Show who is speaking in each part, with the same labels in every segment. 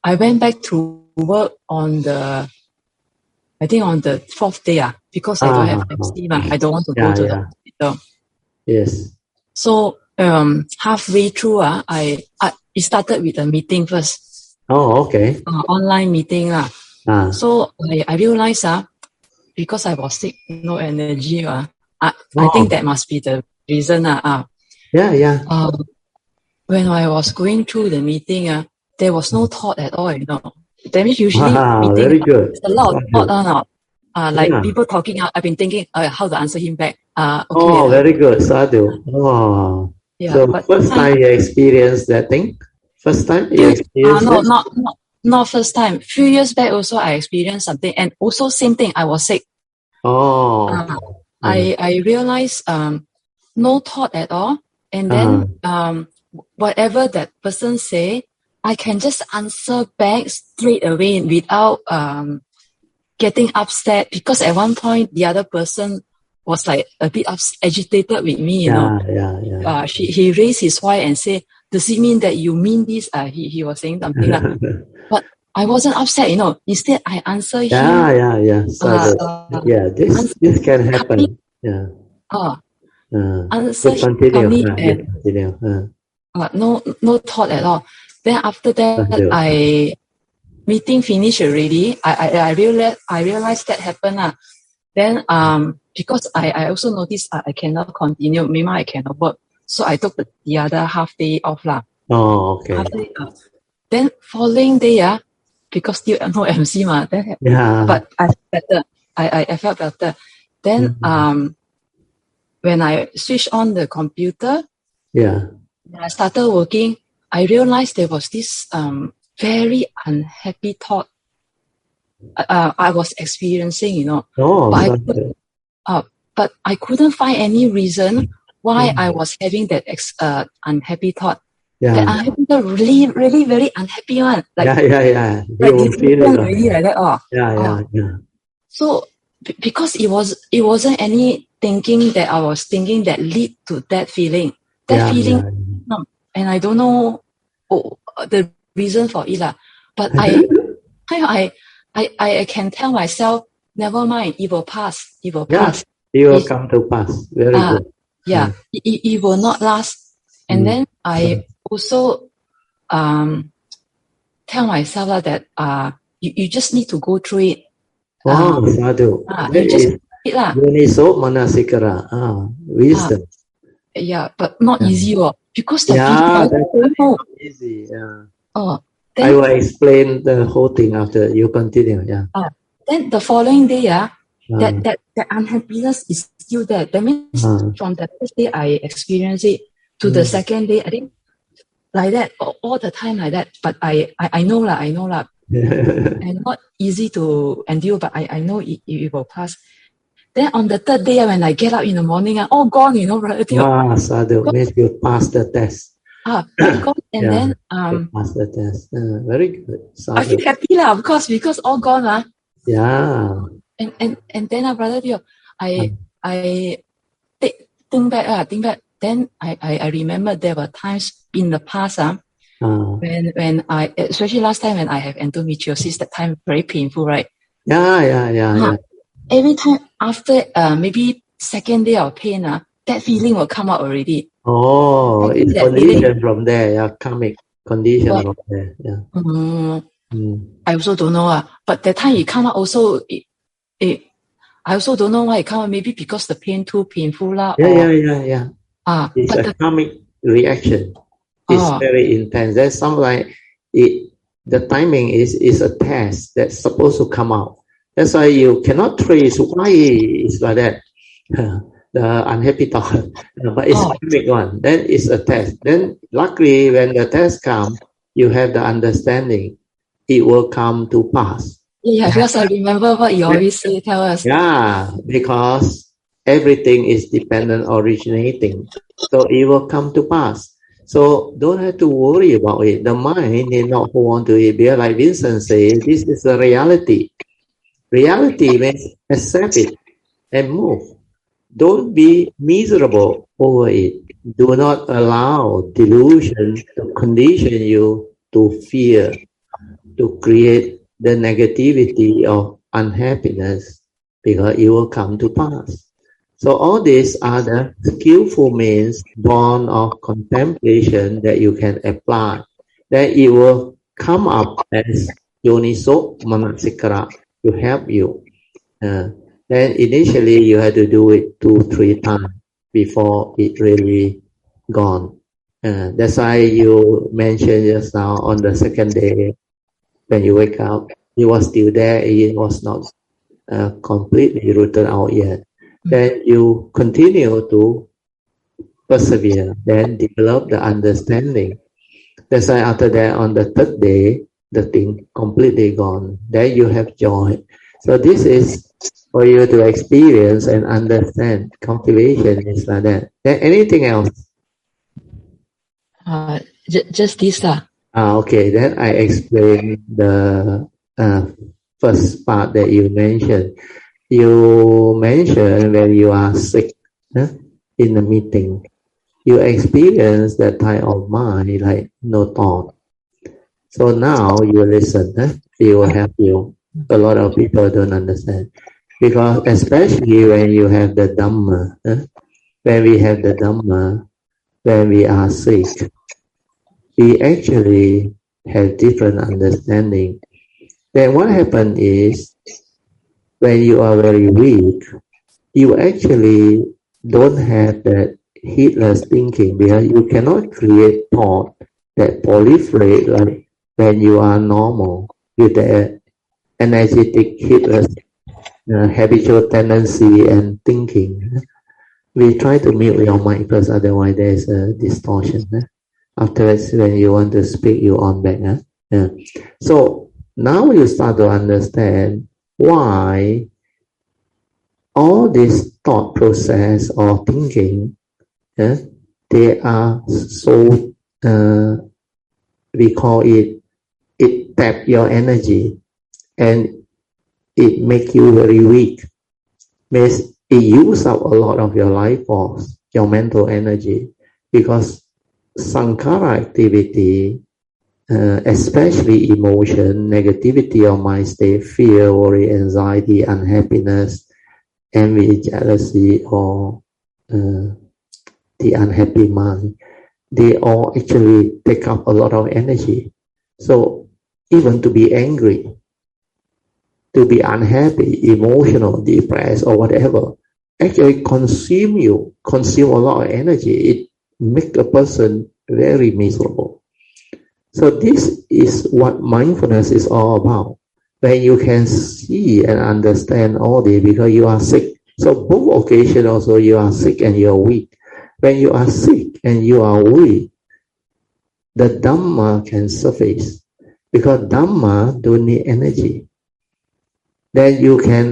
Speaker 1: I went back to work on the 4th day, because I don't have MC, I don't want to go to the hospital.
Speaker 2: Yes.
Speaker 1: So, halfway through, it started with a meeting first.
Speaker 2: Oh, okay.
Speaker 1: Online meeting. So, I realized, because I was sick, no energy, I think that must be the reason. When I was going through the meeting, there was no thought at all, That means usually meeting,
Speaker 2: very good.
Speaker 1: there's a lot of thought, like people talking, I've been thinking how to answer him back.
Speaker 2: Very good, Sadhu. Oh,
Speaker 1: yeah,
Speaker 2: so first time you experienced that thing? First time you experienced
Speaker 1: not first time. Few years back also I experienced something, and also same thing, I was sick. I realized no thought at all, and then whatever that person say, I can just answer back straight away without getting upset, because at one point the other person was like a bit agitated with me, he raised his voice and said, "Does it mean that you mean this?" He was saying something like, but I wasn't upset, Instead, I answer him.
Speaker 2: This can happen.
Speaker 1: Answer him no thought at all. Then after that, meeting finished already. I realized that happened. Then because I also noticed I cannot continue. Maybe I cannot work. So I took the other half day off .
Speaker 2: Oh, okay.
Speaker 1: Half day off. Then following day, because still no MC then, but I felt better. I felt better. Then when I switched on the computer, when I started working, I realized there was this very unhappy thought I was experiencing, but I couldn't find any reason why I was having that unhappy thought. That I'm having the really, really very unhappy one. Like,
Speaker 2: you will feel it.
Speaker 1: Really like that. So because it wasn't any thinking that I was thinking that lead to that feeling. And I don't know the reason for it. But I can tell myself, never mind, it will pass. It will pass.
Speaker 2: It will come to pass. Very good.
Speaker 1: It will not last. And then I also tell myself that you just need to go through it.
Speaker 2: Sadhu. Yoniso manasikara. Wisdom.
Speaker 1: But not easy. Because the
Speaker 2: feeling is easy. I will explain the whole thing after you continue.
Speaker 1: Then the following day, that unhappiness is still there. That means from the first day I experienced it to the second day, I think like that all the time like that. But I know lah. And not easy to endure, but I know it will pass. Then on the third day, when I get up in the morning, all gone, brother.
Speaker 2: Sadhu, means you passed the test.
Speaker 1: Gone, and then
Speaker 2: passed the test. Very good. Sadhu.
Speaker 1: I feel happy of course, because all gone. And then brother, I think back. Then I remember there were times in the past when I, especially last time when I have endometriosis, that time very painful, right? Every time after maybe second day of pain, that feeling will come out already.
Speaker 2: It's condition from there, karmic condition from there.
Speaker 1: I also don't know. But that time it come out also, I also don't know why it come out. Maybe because the pain too painful.
Speaker 2: It's a karmic reaction. It's very intense. There's some like the timing is a test that's supposed to come out. That's why you cannot trace why it's like that. The unhappy thought, but it's a big one. Then it's a test. Then luckily when the test comes, you have the understanding. It will come to pass.
Speaker 1: Because I remember what you always say, tell us.
Speaker 2: Because everything is dependent originating. So it will come to pass. So don't have to worry about it. The mind need not hold on to it. Because like Vincent says, this is a reality. Reality means accept it and move. Don't be miserable over it. Do not allow delusion to condition you to fear. to create the negativity of unhappiness, because it will come to pass. So all these are the skillful means born of contemplation that you can apply. That it will come up as Yoniso Manasikara to help you. Then initially you have to do it 2-3 times before it really gone. That's why you mentioned just now on the second day when you wake up, it was still there, it was not completely rooted out yet. Then you continue to persevere, then develop the understanding. That's why after that, on the third day, the thing completely gone. Then you have joy. So this is for you to experience and understand. Cultivation is like that. Then anything else?
Speaker 1: Just this.
Speaker 2: Okay, then I explain the first part that you mentioned. You mentioned when you are sick in the meeting, you experience that type of mind like no thought. So now you listen, it will help you. A lot of people don't understand. Because especially when you have the Dhamma, when we have the Dhamma, when we are sick, we actually have different understanding. Then what happens is, when you are very weak, you actually don't have that heedless thinking, because you cannot create thought that proliferate like when you are normal with the energetic, heedless, habitual tendency and thinking. We try to mute your mic first, otherwise there is a distortion. Afterwards, when you want to speak, you on back. So now you start to understand why all this thought process or thinking, they are so, we call it tap your energy and it make you very weak. Means it use up a lot of your life force, your mental energy, because sankhara activity, especially emotion, negativity of mind state, fear, worry, anxiety, unhappiness, envy, jealousy, or the unhappy mind, they all actually take up a lot of energy. So even to be angry, to be unhappy, emotional, depressed, or whatever, actually consume a lot of energy. It makes a person very miserable. So this is what mindfulness is all about. When you can see and understand all this, because you are sick. So both occasions also you are sick and you are weak. When you are sick and you are weak, the Dhamma can surface, because Dhamma don't need energy. Then you can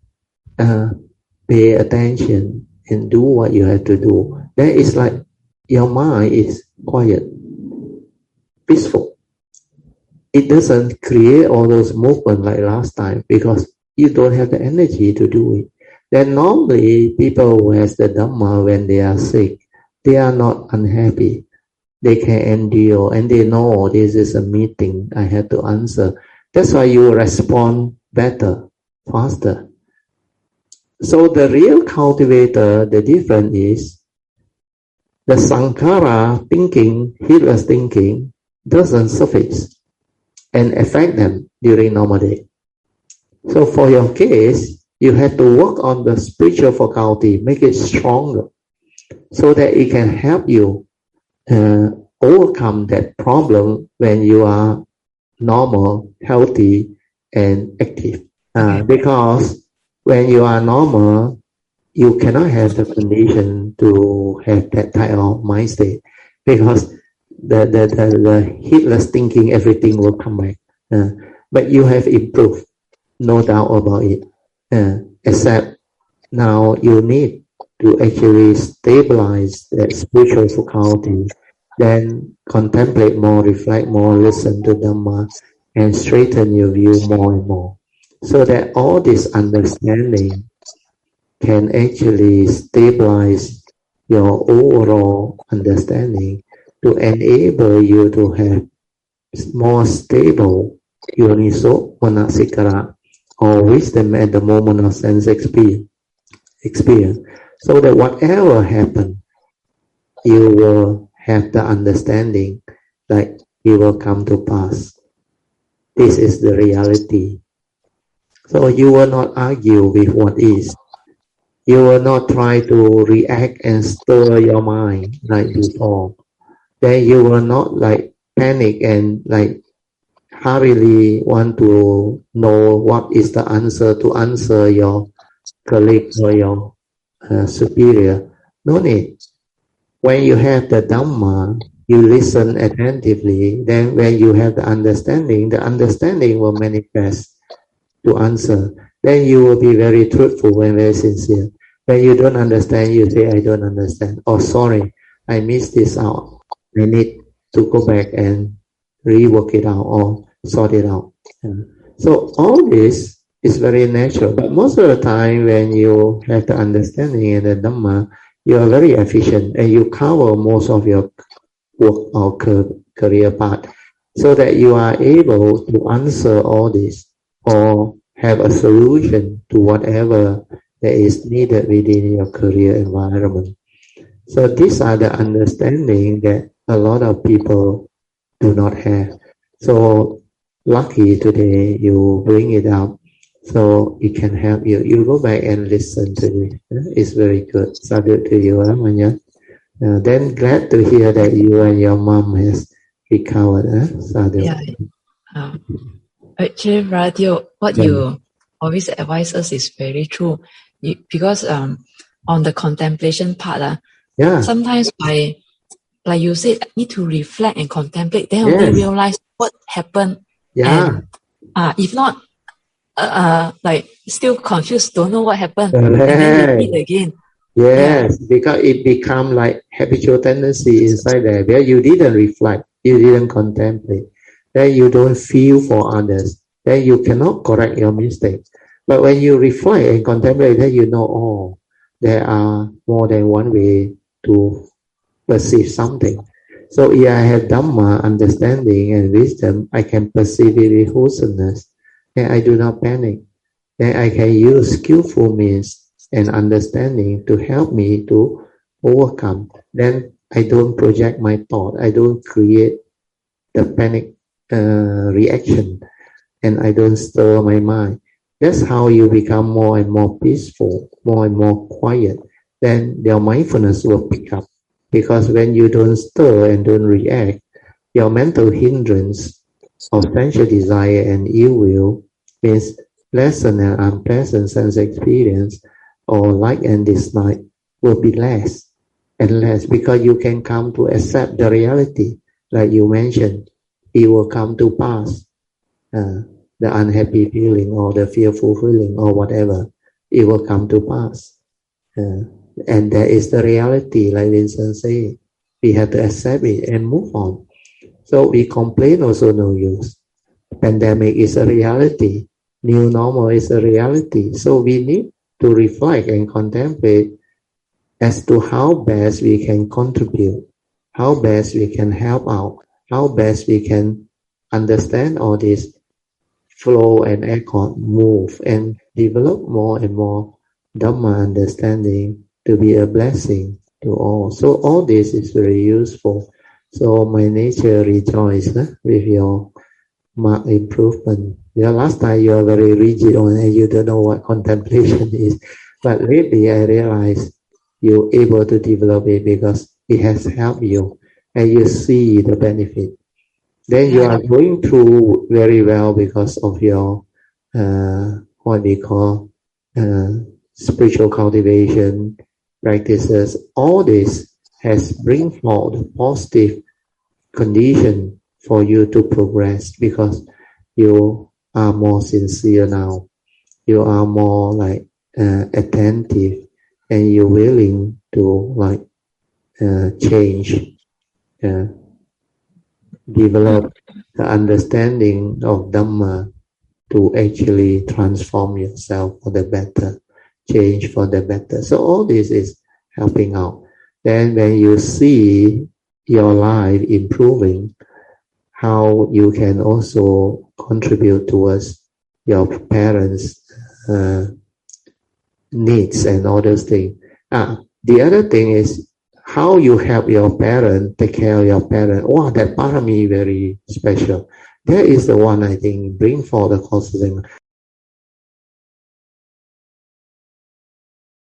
Speaker 2: pay attention and do what you have to do. Then it's like your mind is quiet, peaceful. It doesn't create all those movements like last time, because you don't have the energy to do it. Then normally people who has the Dhamma, when they are sick, they are not unhappy. They can endure and they know this is a meeting, I have to answer. That's why you respond better, faster. So the real cultivator, the difference is the sankhara thinking, heedless thinking, doesn't surface and affect them during normal day. So for your case, you have to work on the spiritual faculty, make it stronger, so that it can help you overcome that problem when you are normal, healthy, and active. Because when you are normal, you cannot have the condition to have that type of mind state, because the heedless thinking, everything will come back. But you have improved, no doubt about it. Except now you need to actually stabilize that spiritual faculty, then contemplate more, reflect more, listen to Dhamma, and straighten your view more and more, so that all this understanding can actually stabilize your overall understanding to enable you to have more stable Yoniso Manasikara, or wisdom at the moment of sense experience. So that whatever happens, you will have the understanding that it will come to pass. This is the reality. So you will not argue with what is. You will not try to react and stir your mind like before. Then you will not like panic and like hurriedly want to know what is the answer to answer your colleague or your superior. No need. When you have the Dhamma, you listen attentively. Then when you have the understanding will manifest to answer. Then you will be very truthful and very sincere. When you don't understand, you say, I don't understand. Or sorry, I missed this out. I need to go back and rework it out or sort it out. So all this is very natural. But most of the time when you have the understanding and the Dhamma, you are very efficient and you cover most of your work or career path so that you are able to answer all this or have a solution to whatever that is needed within your career environment. So these are the understanding that a lot of people do not have. So lucky today you bring it up so it can help you. You go back and listen to it. It's very good. Salute to you, Manya. Then glad to hear that you and your mom has recovered. Salute.
Speaker 1: Yeah. Actually, Radio, what you always advise us is very true. Because on the contemplation part, sometimes like you said, need to reflect and contemplate, then only realize what happened.
Speaker 2: Yeah.
Speaker 1: And if not, like still confused, don't know what happened, and then repeat again.
Speaker 2: Yes, because it become like habitual tendency inside there where you didn't reflect, you didn't contemplate, then you don't feel for others, then you cannot correct your mistakes. But when you reflect and contemplate, then you know, oh, there are more than one way to perceive something. So if I have Dhamma, understanding and wisdom, I can perceive it with wholesomeness, and I do not panic. Then I can use skillful means and understanding to help me to overcome. Then I don't project my thought. I don't create the panic reaction, and I don't stir my mind. That's how you become more and more peaceful, more and more quiet. Then your mindfulness will pick up. Because when you don't stir and don't react, your mental hindrance of sensual desire and ill will means pleasant and unpleasant sense experience or like and dislike will be less and less because you can come to accept the reality. Like you mentioned, it will come to pass. The unhappy feeling or the fearful feeling or whatever, it will come to pass. And that is the reality, like Vincent said. We have to accept it and move on. So we complain also no use. Pandemic is a reality. New normal is a reality. So we need to reflect and contemplate as to how best we can contribute, how best we can help out, how best we can understand all this flow and accord, move and develop more and more Dhamma understanding to be a blessing to all. So all this is very useful. So my nature rejoices with your marked improvement. Last time you are very rigid on and you don't know what contemplation is. But lately I realize you're able to develop it because it has helped you and you see the benefit. Then you are going through very well because of your what we call spiritual cultivation practices. All this has bring forth positive condition for you to progress because you are more sincere now. You are more like attentive and you're willing to like change. Develop the understanding of Dhamma to actually transform yourself for the better, change for the better. So all this is helping out. Then when you see your life improving, how you can also contribute towards your parents' needs and all those things. The other thing is how you help your parent, take care of your parent. Wow, that parami very special. That is the one I think bring for the course of them.